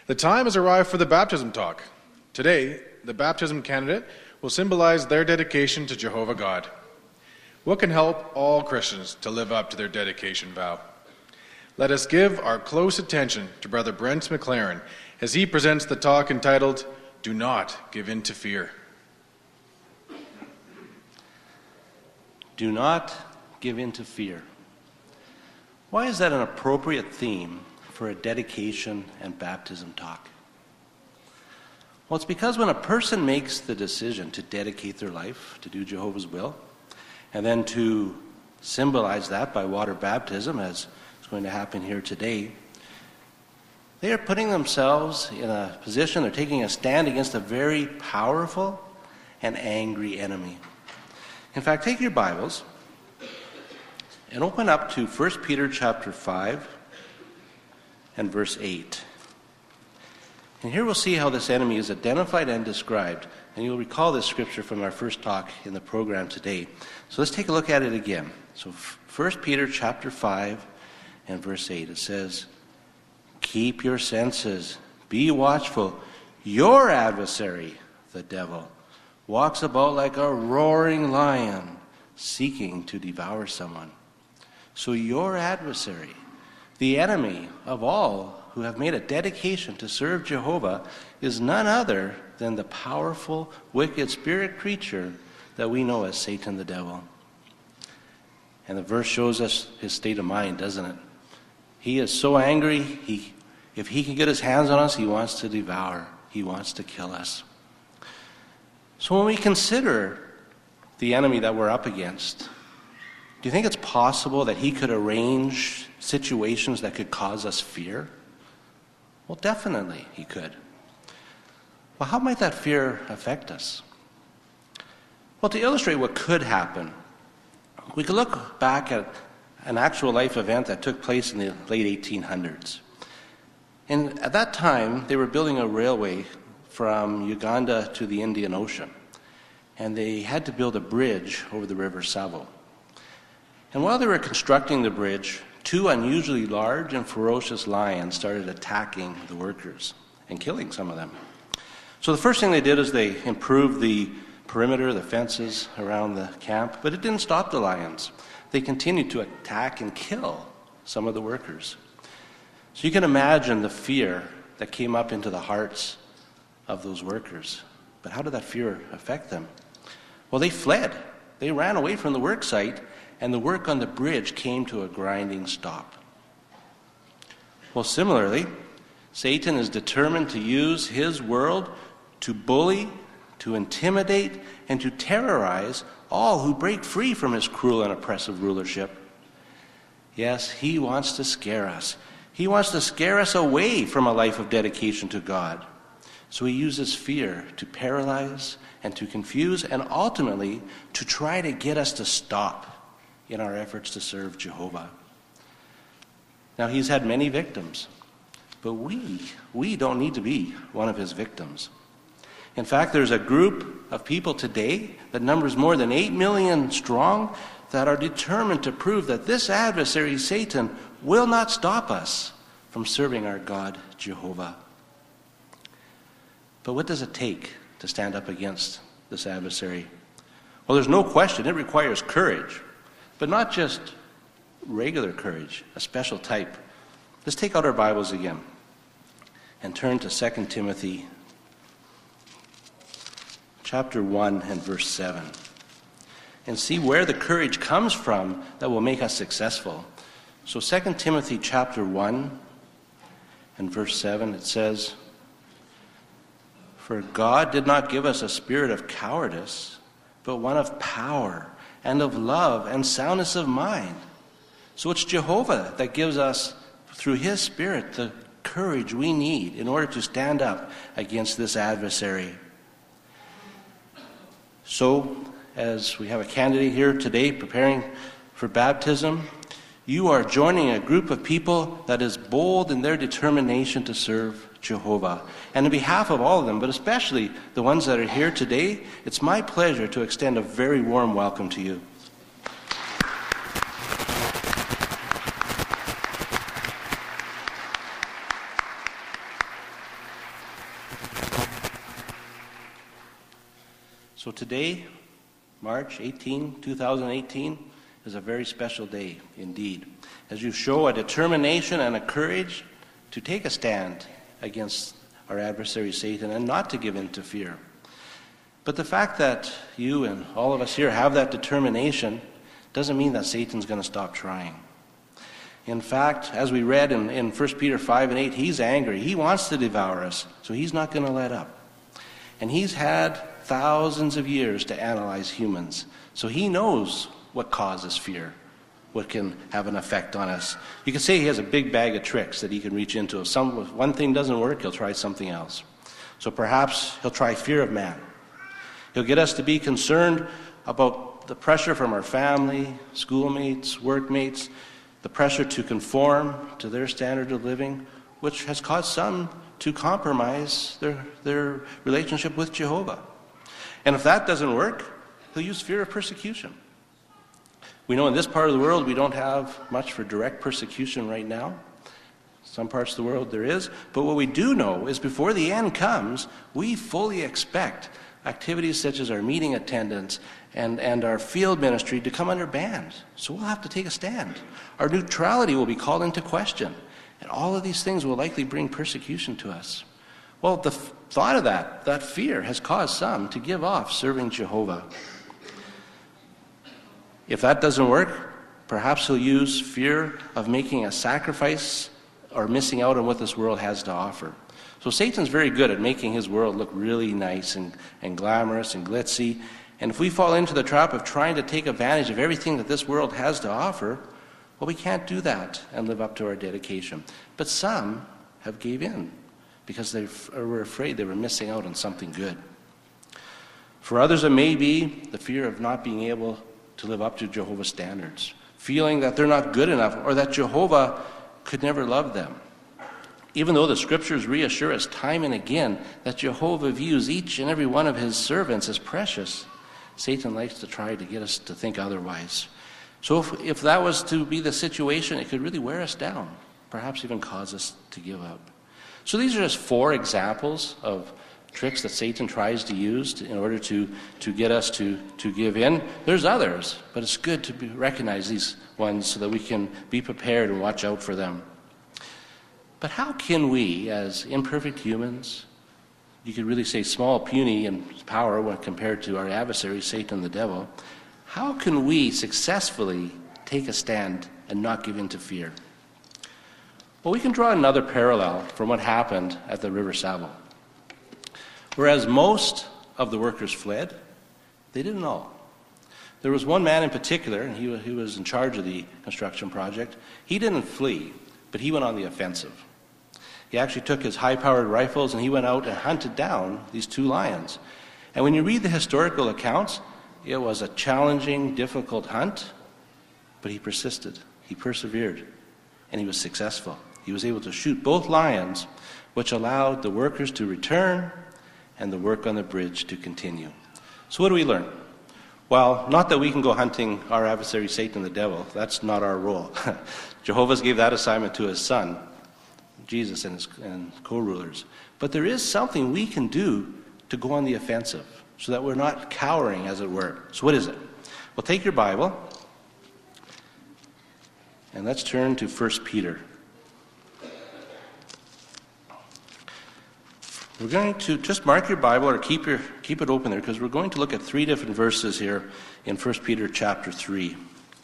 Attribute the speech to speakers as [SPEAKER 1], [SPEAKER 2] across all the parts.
[SPEAKER 1] The time has arrived for the baptism talk. Today, the baptism candidate will symbolize their dedication to Jehovah God. What can help all Christians to live up to their dedication vow? Let us give our close attention to Brother Brent McLaren as he presents the talk entitled, Do Not Give In to Fear.
[SPEAKER 2] Do not give in to fear. Why is that an appropriate theme for a dedication and baptism talk? Well, it's because when a person makes the decision to dedicate their life to do Jehovah's will, and then to symbolize that by water baptism, as is going to happen here today, they are putting themselves in a position, they're taking a stand against a very powerful and angry enemy. In fact, take your Bibles and open up to 1 Peter chapter 5 and verse 8. And here we'll see how this enemy is identified and described. And you'll recall this scripture from our first talk in the program today. So let's take a look at it again. So 1 Peter chapter 5 and verse 8, it says, Keep your senses, be watchful. Your adversary, the devil, walks about like a roaring lion, seeking to devour someone. So your adversary, the enemy of all who have made a dedication to serve Jehovah, is none other than the powerful, wicked spirit creature that we know as Satan the devil. And the verse shows us his state of mind, doesn't it? He is so angry, if he can get his hands on us, he wants to devour. He wants to kill us. So when we consider the enemy that we're up against, do you think it's possible that he could arrange situations that could cause us fear? Well, definitely he could. Well, how might that fear affect us? Well, to illustrate what could happen, we could look back at an actual life event that took place in the late 1800s. And at that time, they were building a railway from Uganda to the Indian Ocean. And they had to build a bridge over the River Savo. And while they were constructing the bridge, two unusually large and ferocious lions started attacking the workers and killing some of them. So the first thing they did is they improved the perimeter, the fences around the camp, but it didn't stop the lions. They continued to attack and kill some of the workers. So you can imagine the fear that came up into the hearts of those workers. But how did that fear affect them? Well, they fled. They ran away from the work site, and the work on the bridge came to a grinding stop. Well, similarly, Satan is determined to use his world to bully, to intimidate, and to terrorize all who break free from his cruel and oppressive rulership. Yes, he wants to scare us. He wants to scare us away from a life of dedication to God. So he uses fear to paralyze and to confuse and ultimately to try to get us to stop in our efforts to serve Jehovah. Now, he's had many victims, but we don't need to be one of his victims. In fact, there's a group of people today that numbers more than 8 million strong that are determined to prove that this adversary, Satan, will not stop us from serving our God, Jehovah. But what does it take to stand up against this adversary? Well, there's no question it requires courage, but not just regular courage, a special type. Let's take out our Bibles again and turn to 2 Timothy chapter 1 and verse 7 and see where the courage comes from that will make us successful. So 2 Timothy chapter 1 and verse 7, it says, For God did not give us a spirit of cowardice, but one of power and of love and soundness of mind. So it's Jehovah that gives us, through his Spirit, the courage we need in order to stand up against this adversary. So, as we have a candidate here today preparing for baptism, you are joining a group of people that is bold in their determination to serve Jehovah. And on behalf of all of them, but especially the ones that are here today, it's my pleasure to extend a very warm welcome to you. So today, March 18, 2018, is a very special day indeed, as you show a determination and a courage to take a stand against our adversary Satan and not to give in to fear. But the fact that you and all of us here have that determination doesn't mean that Satan's going to stop trying. In fact, as we read in 1 Peter 5 and 8, he's angry. He wants to devour us, so he's not going to let up. And he's had thousands of years to analyze humans, so he knows what causes fear, what can have an effect on us. You could say he has a big bag of tricks that he can reach into. If one thing doesn't work, he'll try something else. So perhaps he'll try fear of man. He'll get us to be concerned about the pressure from our family, schoolmates, workmates, the pressure to conform to their standard of living, which has caused some to compromise their relationship with Jehovah. And if that doesn't work, he'll use fear of persecution. We know in this part of the world we don't have much for direct persecution right now. Some parts of the world there is. But what we do know is before the end comes, we fully expect activities such as our meeting attendance and our field ministry to come under ban. So we'll have to take a stand. Our neutrality will be called into question. And all of these things will likely bring persecution to us. Well, the thought of that fear has caused some to give off serving Jehovah. If that doesn't work, perhaps he'll use fear of making a sacrifice or missing out on what this world has to offer. So Satan's very good at making his world look really nice and glamorous and glitzy. And if we fall into the trap of trying to take advantage of everything that this world has to offer, well, we can't do that and live up to our dedication. But some have gave in because they were afraid they were missing out on something good. For others, it may be the fear of not being able to live up to Jehovah's standards, feeling that they're not good enough or that Jehovah could never love them. Even though the scriptures reassure us time and again that Jehovah views each and every one of his servants as precious, Satan likes to try to get us to think otherwise. So if that was to be the situation, it could really wear us down, perhaps even cause us to give up. So these are just 4 examples of tricks that Satan tries to use in order to get us to give in. There's others, but it's good to recognize these ones so that we can be prepared and watch out for them. But how can we, as imperfect humans, you could really say small, puny in power when compared to our adversary, Satan the devil, how can we successfully take a stand and not give in to fear? Well, we can draw another parallel from what happened at the River Savo. Whereas most of the workers fled, they didn't all. There was one man in particular, and he was in charge of the construction project. He didn't flee, but he went on the offensive. He actually took his high-powered rifles and he went out and hunted down these 2 lions. And when you read the historical accounts, it was a challenging, difficult hunt, but he persisted, he persevered, and he was successful. He was able to shoot both lions, which allowed the workers to return and the work on the bridge to continue. So what do we learn? Well, not that we can go hunting our adversary Satan the devil. That's not our role. Jehovah's gave that assignment to his son, Jesus, and co-rulers. But there is something we can do to go on the offensive so that we're not cowering, as it were. So what is it? Well, take your Bible and let's turn to 1 Peter. We're going to just mark your Bible or keep it open there because we're going to look at 3 different verses here in 1 Peter chapter 3.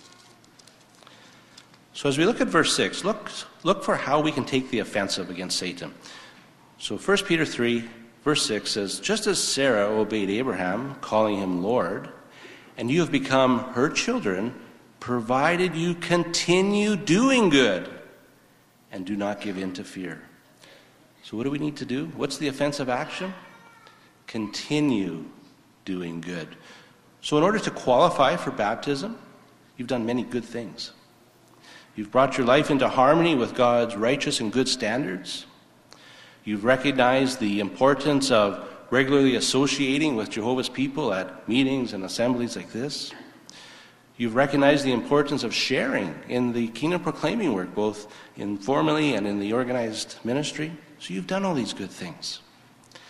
[SPEAKER 2] So as we look at verse 6, look for how we can take the offensive against Satan. So 1 Peter 3, verse 6 says, "Just as Sarah obeyed Abraham, calling him Lord, and you have become her children, provided you continue doing good and do not give in to fear." So what do we need to do? What's the offensive action? Continue doing good. So in order to qualify for baptism, you've done many good things. You've brought your life into harmony with God's righteous and good standards. You've recognized the importance of regularly associating with Jehovah's people at meetings and assemblies like this. You've recognized the importance of sharing in the kingdom proclaiming work, both informally and in the organized ministry. So you've done all these good things.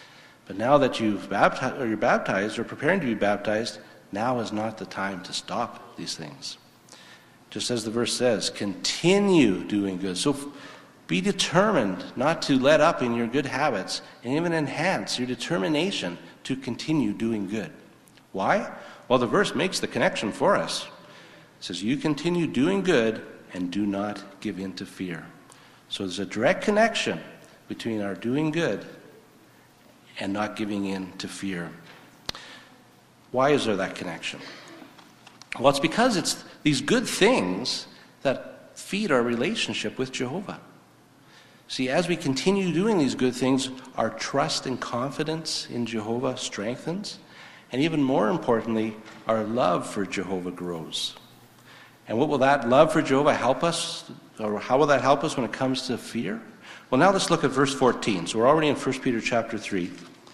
[SPEAKER 2] But now that you're baptized or preparing to be baptized, now is not the time to stop these things. Just as the verse says, continue doing good. So be determined not to let up in your good habits and even enhance your determination to continue doing good. Why? Well, the verse makes the connection for us. It says, you continue doing good and do not give in to fear. So there's a direct connection between our doing good and not giving in to fear. Why is there that connection? Well, it's because it's these good things that feed our relationship with Jehovah. See, as we continue doing these good things, our trust and confidence in Jehovah strengthens, and even more importantly, our love for Jehovah grows. And what will that love for Jehovah help us, or how will that help us when it comes to fear? Well, now let's look at verse 14. So we're already in 1 Peter chapter 3.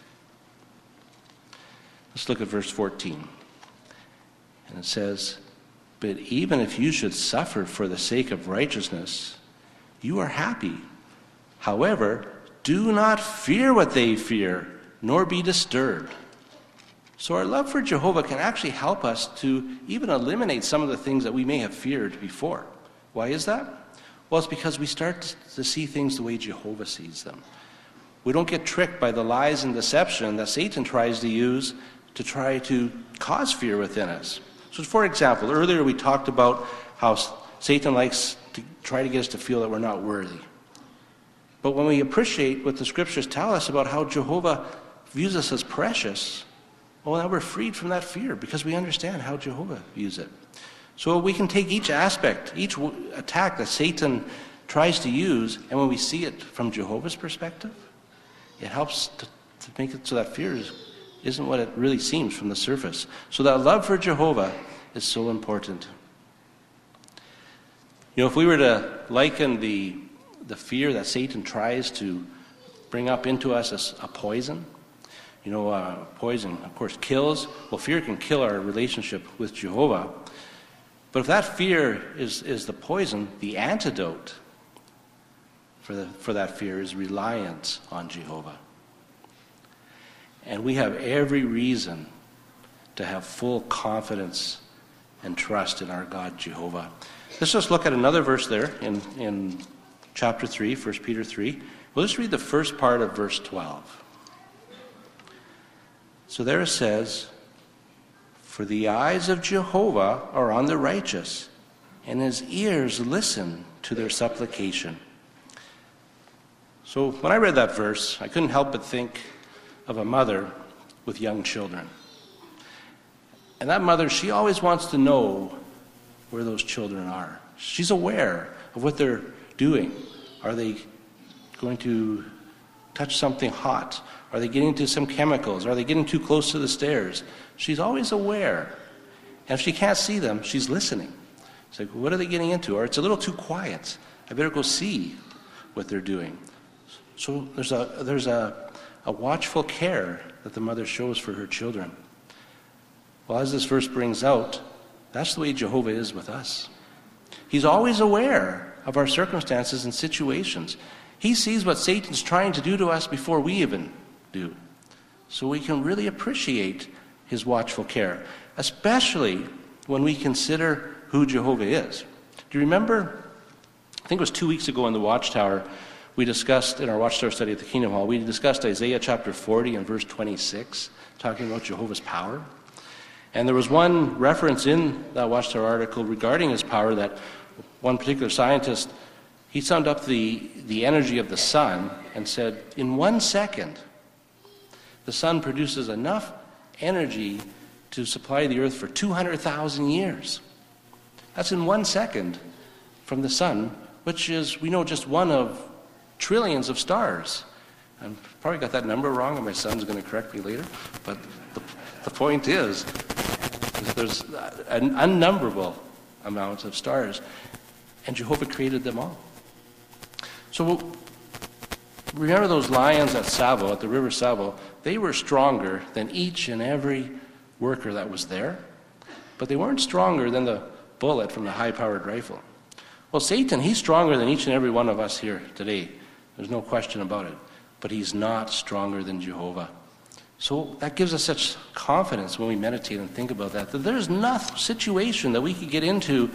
[SPEAKER 2] Let's look at verse 14. And it says, but even if you should suffer for the sake of righteousness, you are happy. However, do not fear what they fear, nor be disturbed. So our love for Jehovah can actually help us to even eliminate some of the things that we may have feared before. Why is that? Well, it's because we start to see things the way Jehovah sees them. We don't get tricked by the lies and deception that Satan tries to use to try to cause fear within us. So, for example, earlier we talked about how Satan likes to try to get us to feel that we're not worthy. But when we appreciate what the scriptures tell us about how Jehovah views us as precious, well, now we're freed from that fear because we understand how Jehovah views it. So we can take each aspect, each attack that Satan tries to use, and when we see it from Jehovah's perspective, it helps to make it so that fear isn't what it really seems from the surface. So that love for Jehovah is so important. You know, if we were to liken the fear that Satan tries to bring up into us as a poison, you know, poison, of course, kills. Well, fear can kill our relationship with Jehovah. But if that fear is the poison, the antidote for that fear is reliance on Jehovah. And we have every reason to have full confidence and trust in our God, Jehovah. Let's just look at another verse there in chapter 3, 1 Peter 3. We'll just read the first part of verse 12. So there it says, for the eyes of Jehovah are on the righteous, and his ears listen to their supplication. So when I read that verse, I couldn't help but think of a mother with young children. And that mother, she always wants to know where those children are. She's aware of what they're doing. Are they going to touch something hot? Are they getting into some chemicals? Are they getting too close to the stairs? She's always aware. And if she can't see them, she's listening. It's like, what are they getting into? Or it's a little too quiet. I better go see what they're doing. So there's a watchful care that the mother shows for her children. Well, as this verse brings out, that's the way Jehovah is with us. He's always aware of our circumstances and situations. He sees what Satan's trying to do to us before we even do. So we can really appreciate his watchful care, especially when we consider who Jehovah is. Do you remember, I think it was 2 weeks ago in the Watchtower, we discussed, in our Watchtower study at the Kingdom Hall, we discussed Isaiah chapter 40 and verse 26, talking about Jehovah's power. And there was one reference in that Watchtower article regarding his power that one particular scientist, he summed up the energy of the sun and said, in 1 second, the sun produces enough energy to supply the earth for 200,000 years. That's in 1 second from the sun, which is, we know, just one of trillions of stars. I probably got that number wrong, and my son's going to correct me later. But the point is there's an unnumberable amount of stars, and Jehovah created them all. So remember those lions at Savo, at the River Savo, they were stronger than each and every worker that was there, but they weren't stronger than the bullet from the high-powered rifle. Well, Satan, he's stronger than each and every one of us here today. There's no question about it. But he's not stronger than Jehovah. So that gives us such confidence when we meditate and think about that there's no situation that we could get into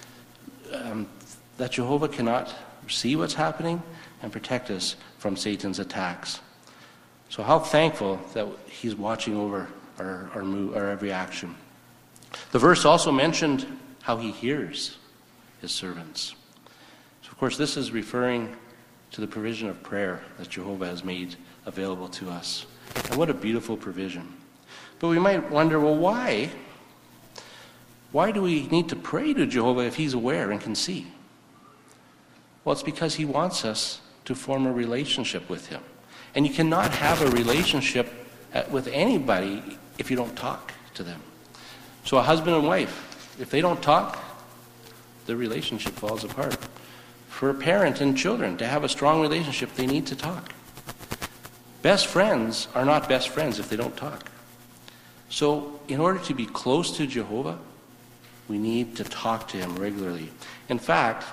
[SPEAKER 2] that Jehovah cannot see what's happening and protect us from Satan's attacks. So how thankful that he's watching over our every action. The verse also mentioned how he hears his servants. So of course this is referring to the provision of prayer that Jehovah has made available to us. And what a beautiful provision. But we might wonder, well, why? Why do we need to pray to Jehovah if he's aware and can see? Well, it's because he wants us to form a relationship with him. And you cannot have a relationship with anybody if you don't talk to them. So a husband and wife, if they don't talk, the relationship falls apart. For a parent and children to have a strong relationship, they need to talk. Best friends are not best friends if they don't talk. So in order to be close to Jehovah, we need to talk to him regularly. In fact,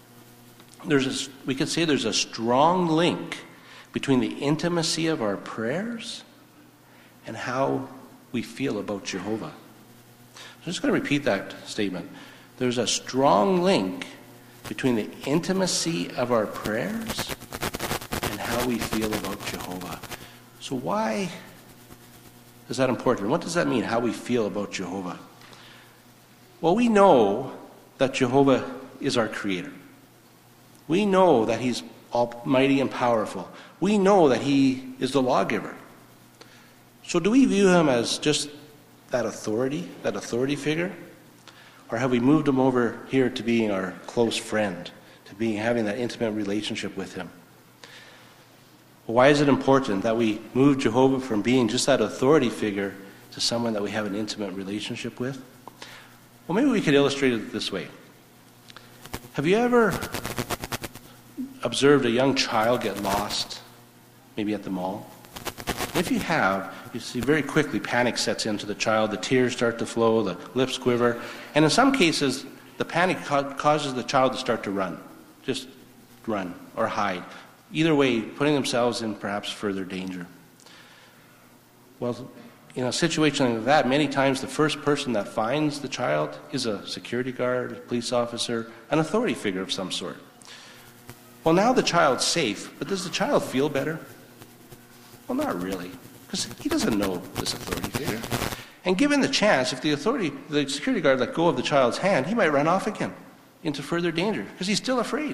[SPEAKER 2] we could say there's a strong link between the intimacy of our prayers and how we feel about Jehovah. I'm just going to repeat that statement. There's a strong link between the intimacy of our prayers and how we feel about Jehovah. So why is that important? What does that mean, how we feel about Jehovah? Well, we know that Jehovah is our creator. We know that he's almighty and powerful. We know that he is the lawgiver. So do we view him as just that authority figure? Or have we moved him over here to being our close friend, to having that intimate relationship with him? Well, why is it important that we move Jehovah from being just that authority figure to someone that we have an intimate relationship with? Well, maybe we could illustrate it this way. Have you ever observed a young child get lost, maybe at the mall? If you have, you see very quickly panic sets into the child, the tears start to flow, the lips quiver, and in some cases, the panic causes the child to start to run, just run or hide. Either way, putting themselves in perhaps further danger. Well, in a situation like that, many times the first person that finds the child is a security guard, a police officer, an authority figure of some sort. Well, now the child's safe, but does the child feel better? Well, not really, because he doesn't know this authority figure. And given the chance, if the security guard let go of the child's hand, he might run off again into further danger, because he's still afraid.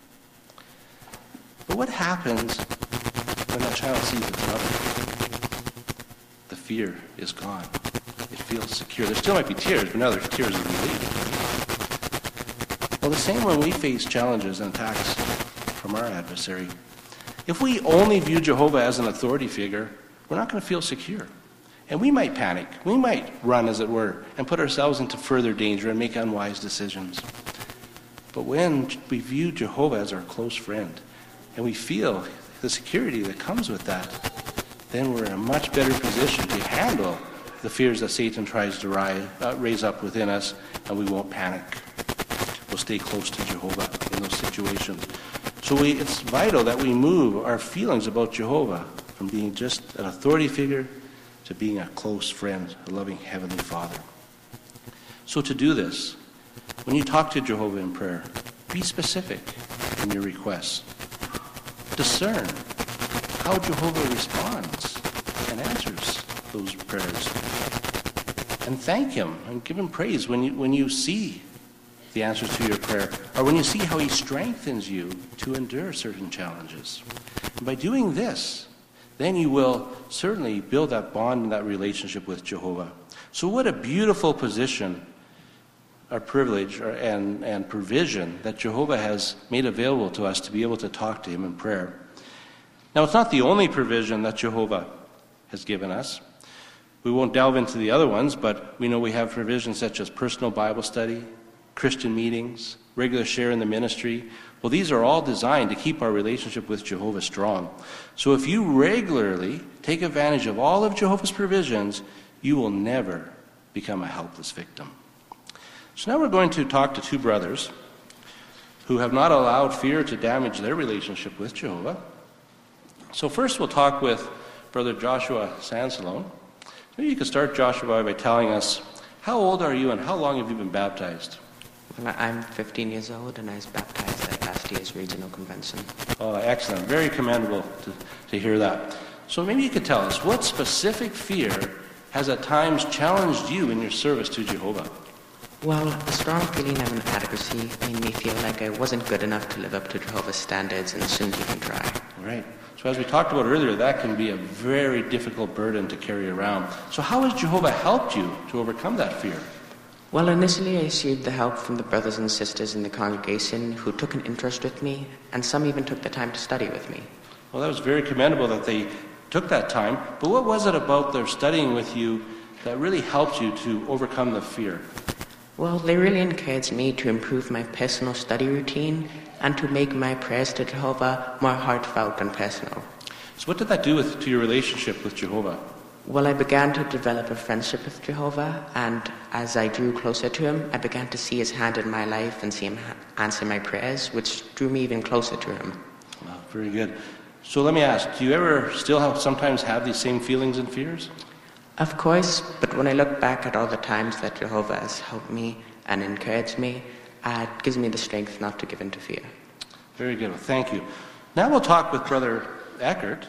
[SPEAKER 2] But what happens when that child sees its mother? The fear is gone. It feels secure. There still might be tears, but now there's tears of relief. Well, the same when we face challenges and attacks from our adversary. If we only view Jehovah as an authority figure, we're not going to feel secure. And we might panic. We might run, as it were, and put ourselves into further danger and make unwise decisions. But when we view Jehovah as our close friend, and we feel the security that comes with that, then we're in a much better position to handle the fears that Satan tries to raise up within us, and we won't panic. We'll stay close to Jehovah in those situations. So it's vital that we move our feelings about Jehovah from being just an authority figure to being a close friend, a loving Heavenly Father. So to do this, when you talk to Jehovah in prayer, be specific in your requests. Discern how Jehovah responds and answers those prayers. And thank him and give him praise when you see the answers to your prayer, or when you see how he strengthens you to endure certain challenges. And by doing this, then you will certainly build that bond and that relationship with Jehovah. So what a beautiful position, or privilege, and provision that Jehovah has made available to us to be able to talk to him in prayer. Now, it's not the only provision that Jehovah has given us. We won't delve into the other ones, but we know we have provisions such as personal Bible study, Christian meetings, regular share in the ministry. Well, these are all designed to keep our relationship with Jehovah strong. So if you regularly take advantage of all of Jehovah's provisions, you will never become a helpless victim. So now we're going to talk to two brothers who have not allowed fear to damage their relationship with Jehovah. So first we'll talk with Brother Joshua Sansalone. Maybe you could start, Joshua, by telling us, how old are you and how long have you been baptized?
[SPEAKER 3] Well, I'm 15 years old and I was baptized at last year's regional convention.
[SPEAKER 2] Oh, excellent. Very commendable to hear that. So maybe you could tell us, what specific fear has at times challenged you in your service to Jehovah?
[SPEAKER 3] Well, a strong feeling of inadequacy made me feel like I wasn't good enough to live up to Jehovah's standards and shouldn't even try.
[SPEAKER 2] Right. So as we talked about earlier, that can be a very difficult burden to carry around. So how has Jehovah helped you to overcome that fear?
[SPEAKER 3] Well, initially I received the help from the brothers and sisters in the congregation who took an interest with me, and some even took the time to study with me.
[SPEAKER 2] Well, that was very commendable that they took that time. But what was it about their studying with you that really helped you to overcome the fear?
[SPEAKER 3] Well, they really encouraged me to improve my personal study routine and to make my prayers to Jehovah more heartfelt and personal.
[SPEAKER 2] So what did that do to your relationship with Jehovah?
[SPEAKER 3] Well, I began to develop a friendship with Jehovah, and as I drew closer to him, I began to see his hand in my life and see him answer my prayers, which drew me even closer to him.
[SPEAKER 2] Wow, very good. So let me ask, do you ever still sometimes have these same feelings and fears?
[SPEAKER 3] Of course, but when I look back at all the times that Jehovah has helped me and encouraged me, it gives me the strength not to give in to fear.
[SPEAKER 2] Very good. Well, thank you. Now we'll talk with Brother Eckert.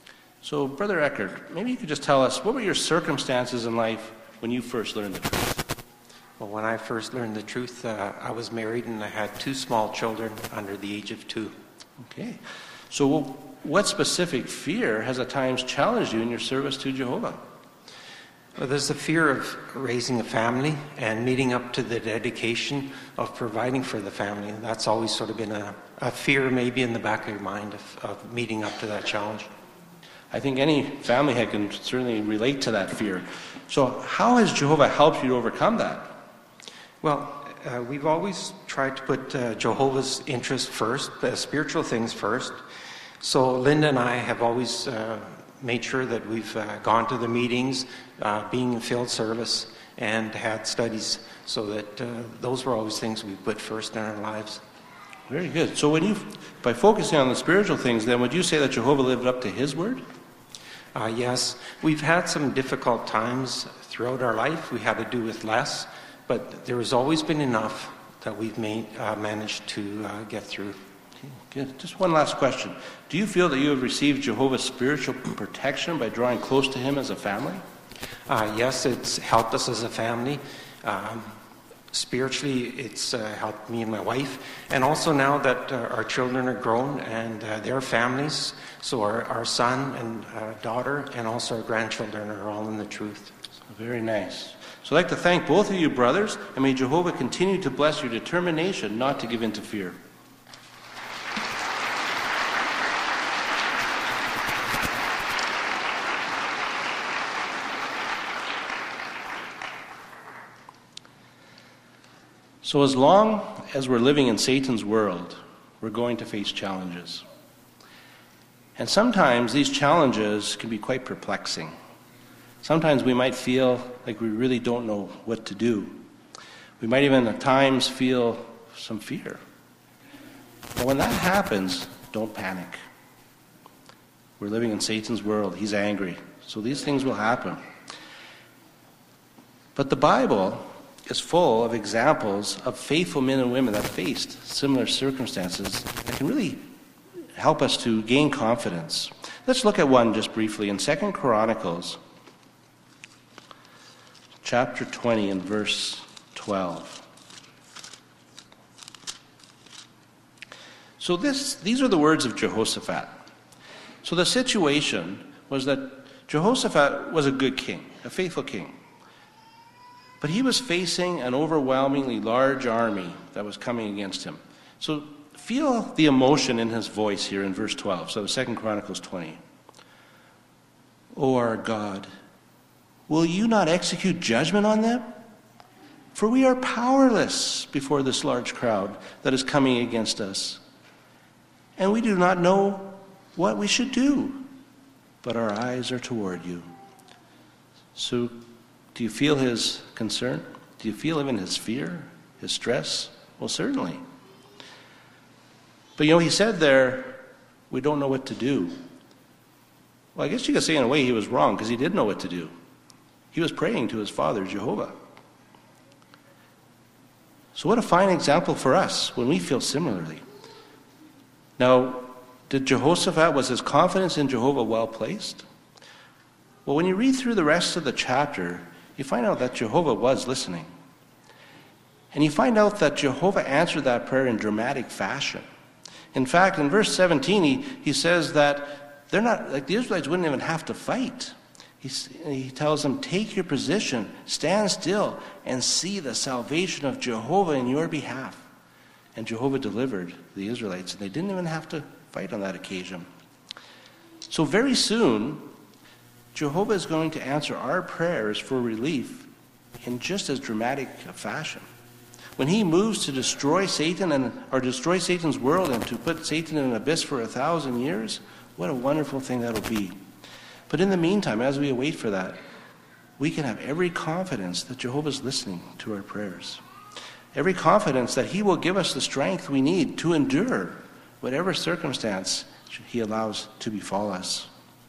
[SPEAKER 2] So, Brother Eckert, maybe you could just tell us, what were your circumstances in life when you first learned the truth?
[SPEAKER 4] Well, when I first learned the truth, I was married and I had 2 small children under the age of 2.
[SPEAKER 2] Okay. So what specific fear has at times challenged you in your service to Jehovah?
[SPEAKER 4] Well, there's the fear of raising a family and meeting up to the dedication of providing for the family. And that's always sort of been a fear maybe in the back of your mind of meeting up to that challenge.
[SPEAKER 2] I think any family head can certainly relate to that fear. So how has Jehovah helped you to overcome that?
[SPEAKER 4] Well, we've always tried to put Jehovah's interests first, the spiritual things first. So Linda and I have always made sure that we've gone to the meetings, being in field service, and had studies, so that those were always things we put first in our lives.
[SPEAKER 2] Very good. So by focusing on the spiritual things, then would you say that Jehovah lived up to his word?
[SPEAKER 4] Yes. We've had some difficult times throughout our life. We had to do with less, but there has always been enough that we've managed to get through.
[SPEAKER 2] Okay, good. Just one last question. Do you feel that you have received Jehovah's spiritual protection by drawing close to him as a family?
[SPEAKER 4] Yes, it's helped us as a family. Spiritually, it's helped me and my wife. And also now that our children are grown and their families, so our son and daughter and also our grandchildren are all in the truth.
[SPEAKER 2] Very nice. So I'd like to thank both of you, brothers, and may Jehovah continue to bless your determination not to give in to fear. So as long as we're living in Satan's world, we're going to face challenges. And sometimes these challenges can be quite perplexing. Sometimes we might feel like we really don't know what to do. We might even at times feel some fear. But when that happens, don't panic. We're living in Satan's world. He's angry. So these things will happen. But the Bible is full of examples of faithful men and women that faced similar circumstances that can really help us to gain confidence. Let's look at one just briefly in 2 Chronicles chapter 20 and verse 12. So these are the words of Jehoshaphat. So the situation was that Jehoshaphat was a good king, a faithful king. But he was facing an overwhelmingly large army that was coming against him. So feel the emotion in his voice here in verse 12. So 2 Chronicles 20. O our God, will you not execute judgment on them? For we are powerless before this large crowd that is coming against us. And we do not know what we should do, but our eyes are toward you. So do you feel his concern? Do you feel even his fear, his stress? Well, certainly. But he said there, we don't know what to do. Well, I guess you could say in a way he was wrong, because he did know what to do. He was praying to his father, Jehovah. So what a fine example for us when we feel similarly. Now, did Jehoshaphat, was his confidence in Jehovah well placed? Well, when you read through the rest of the chapter, you find out that Jehovah was listening. And you find out that Jehovah answered that prayer in dramatic fashion. In fact, in verse 17, he says that they're not, like the Israelites wouldn't even have to fight. He tells them, take your position, stand still, and see the salvation of Jehovah in your behalf. And Jehovah delivered the Israelites, and they didn't even have to fight on that occasion. So very soon, Jehovah is going to answer our prayers for relief in just as dramatic a fashion. When he moves to destroy Satan or destroy Satan's world and to put Satan in an abyss for 1,000 years, what a wonderful thing that'll be. But in the meantime, as we await for that, we can have every confidence that Jehovah is listening to our prayers. Every confidence that he will give us the strength we need to endure whatever circumstance he allows to befall us.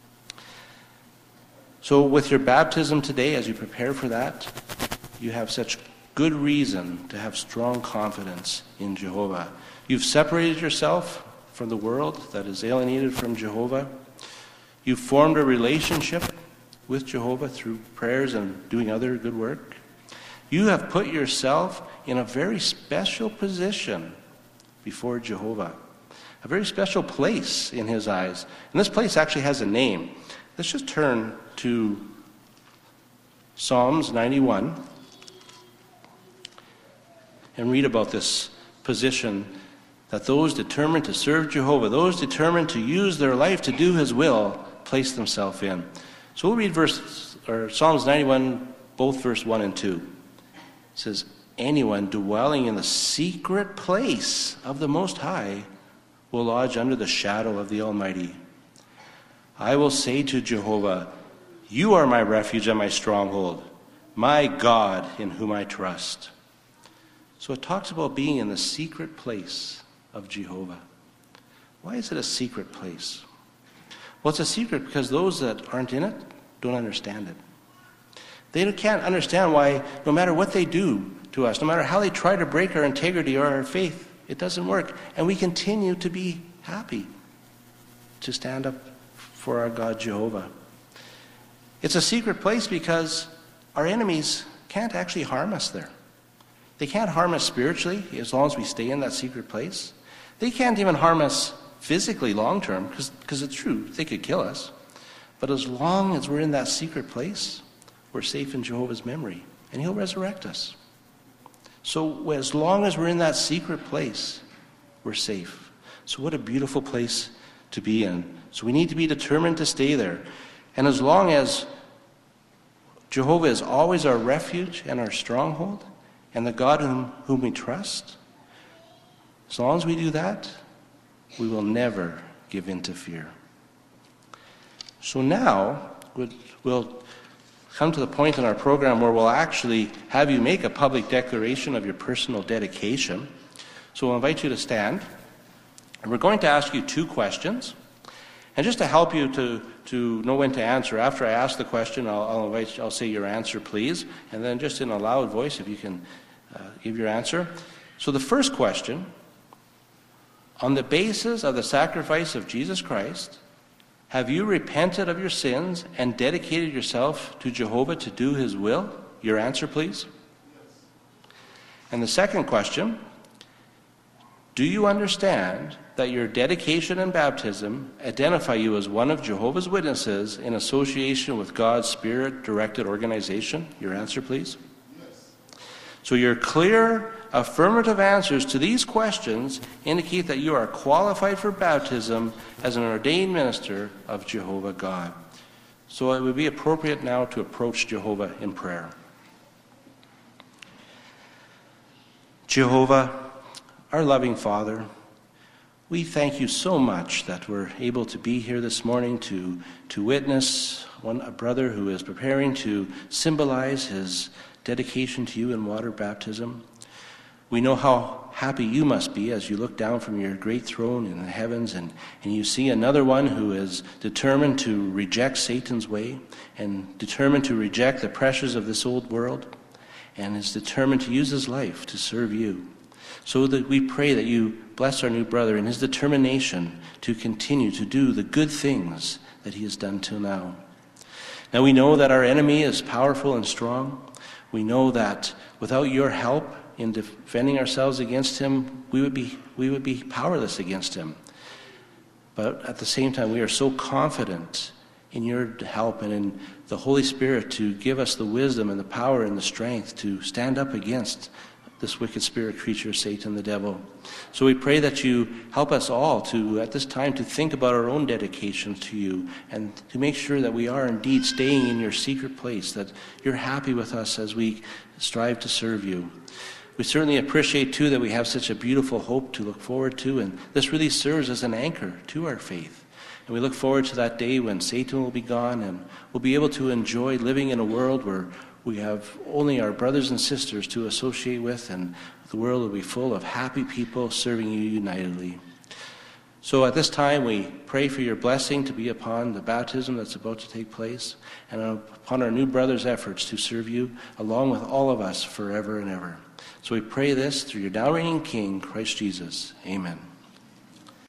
[SPEAKER 2] So with your baptism today, as you prepare for that, you have such good reason to have strong confidence in Jehovah. You've separated yourself from the world that is alienated from Jehovah. You've formed a relationship with Jehovah through prayers and doing other good work. You have put yourself in a very special position before Jehovah, a very special place in his eyes. And this place actually has a name. Let's just turn to Psalms 91 and read about this position that those determined to serve Jehovah, those determined to use their life to do his will, place themselves in. So we'll read Psalms 91, both verse 1 and 2. It says, anyone dwelling in the secret place of the Most High will lodge under the shadow of the Almighty. I will say to Jehovah, you are my refuge and my stronghold, my God in whom I trust. So it talks about being in the secret place of Jehovah. Why is it a secret place? Well, it's a secret because those that aren't in it don't understand it. They can't understand why, no matter what they do to us, no matter how they try to break our integrity or our faith, it doesn't work. And we continue to be happy to stand up for our God Jehovah. It's a secret place because our enemies can't actually harm us there. They can't harm us spiritually as long as we stay in that secret place. They can't even harm us physically long term because it's true, they could kill us. But as long as we're in that secret place, we're safe in Jehovah's memory, and he'll resurrect us. So as long as we're in that secret place, we're safe. So what a beautiful place to be in. So we need to be determined to stay there. And as long as Jehovah is always our refuge and our stronghold, and the God whom we trust, as long as we do that, we will never give in to fear. So now, we'll come to the point in our program where we'll actually have you make a public declaration of your personal dedication. So we'll invite you to stand, and we're going to ask you 2 questions. And just to help you to know when to answer, after I ask the question, I'll say your answer, please, and then just in a loud voice, if you can give your answer. So the first question, on the basis of the sacrifice of Jesus Christ, have you repented of your sins and dedicated yourself to Jehovah to do his will? Your answer, please. And the second question, do you understand that your dedication and baptism identify you as one of Jehovah's Witnesses in association with God's Spirit-directed organization? Your answer, please. Yes. So your clear, affirmative answers to these questions indicate that you are qualified for baptism as an ordained minister of Jehovah God. So it would be appropriate now to approach Jehovah in prayer. Jehovah, our loving Father, we thank you so much that we're able to be here this morning to witness a brother who is preparing to symbolize his dedication to you in water baptism. We know how happy you must be as you look down from your great throne in the heavens and you see another one who is determined to reject Satan's way and determined to reject the pressures of this old world and is determined to use his life to serve you. So that we pray that you bless our new brother in his determination to continue to do the good things that he has done till now. Now we know that our enemy is powerful and strong. We know that without your help in defending ourselves against him, we would be powerless against him. But at the same time, we are so confident in your help and in the Holy Spirit to give us the wisdom and the power and the strength to stand up against this wicked spirit creature, Satan, the devil. So we pray that you help us all to, at this time, to think about our own dedication to you and to make sure that we are indeed staying in your secret place, that you're happy with us as we strive to serve you. We certainly appreciate, too, that we have such a beautiful hope to look forward to, and this really serves as an anchor to our faith. And we look forward to that day when Satan will be gone and we'll be able to enjoy living in a world where we have only our brothers and sisters to associate with, and the world will be full of happy people serving you unitedly. So at this time, we pray for your blessing to be upon the baptism that's about to take place and upon our new brother's efforts to serve you along with all of us forever and ever. So we pray this through your now reigning King, Christ Jesus. Amen.